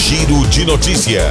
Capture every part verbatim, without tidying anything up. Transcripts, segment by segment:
Giro de Notícia.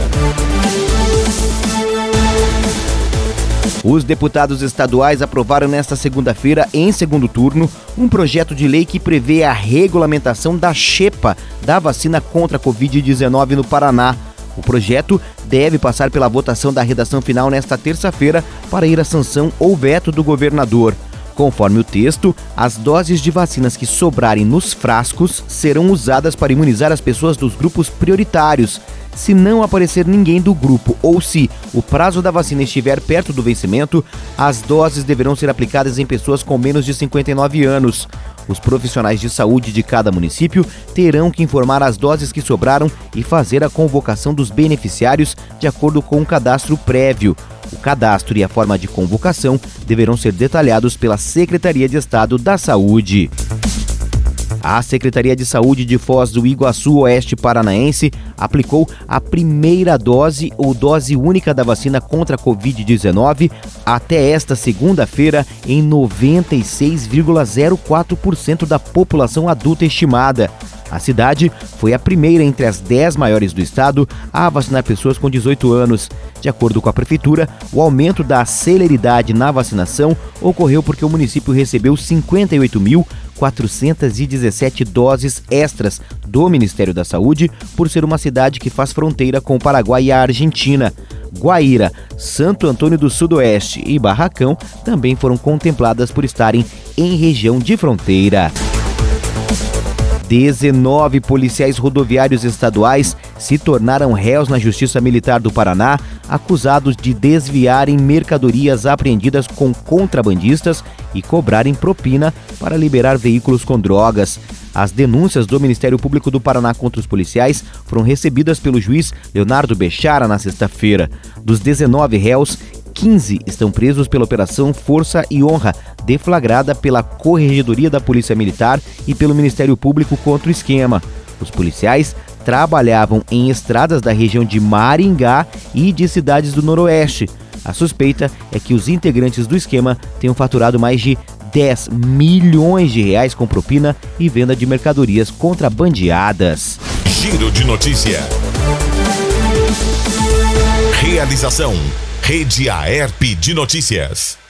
Os deputados estaduais aprovaram nesta segunda-feira, em segundo turno, um projeto de lei que prevê a regulamentação da xepa da vacina contra a covid dezenove no Paraná. O projeto deve passar pela votação da redação final nesta terça-feira para ir à sanção ou veto do governador. Conforme o texto, as doses de vacinas que sobrarem nos frascos serão usadas para imunizar as pessoas dos grupos prioritários. Se não aparecer ninguém do grupo ou se o prazo da vacina estiver perto do vencimento, as doses deverão ser aplicadas em pessoas com menos de cinquenta e nove anos. Os profissionais de saúde de cada município terão que informar as doses que sobraram e fazer a convocação dos beneficiários de acordo com um cadastro prévio. O cadastro e a forma de convocação deverão ser detalhados pela Secretaria de Estado da Saúde. A Secretaria de Saúde de Foz do Iguaçu Oeste Paranaense aplicou a primeira dose ou dose única da vacina contra a covid dezenove até esta segunda-feira em noventa e seis vírgula zero quatro por cento da população adulta estimada. A cidade foi a primeira entre as dez maiores do estado a vacinar pessoas com dezoito anos. De acordo com a prefeitura, o aumento da celeridade na vacinação ocorreu porque o município recebeu cinquenta e oito mil quatrocentas e dezessete doses extras do Ministério da Saúde por ser uma cidade que faz fronteira com o Paraguai e a Argentina. Guaíra, Santo Antônio do Sudoeste e Barracão também foram contempladas por estarem em região de fronteira. dezenove policiais rodoviários estaduais se tornaram réus na Justiça Militar do Paraná, acusados de desviarem mercadorias apreendidas com contrabandistas e cobrarem propina para liberar veículos com drogas. As denúncias do Ministério Público do Paraná contra os policiais foram recebidas pelo juiz Leonardo Bechara na sexta-feira. Dos dezenove réus, quinze estão presos pela Operação Força e Honra, deflagrada pela Corregedoria da Polícia Militar e pelo Ministério Público contra o esquema. Os policiais trabalhavam em estradas da região de Maringá e de cidades do Noroeste. A suspeita é que os integrantes do esquema tenham faturado mais de dez milhões de reais com propina e venda de mercadorias contrabandeadas. Giro de Notícia. Realização: Rede Aerp de Notícias.